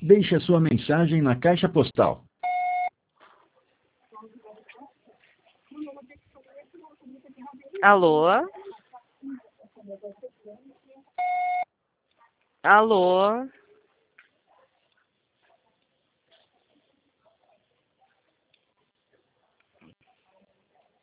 Deixe a sua mensagem na caixa postal. Alô? Alô?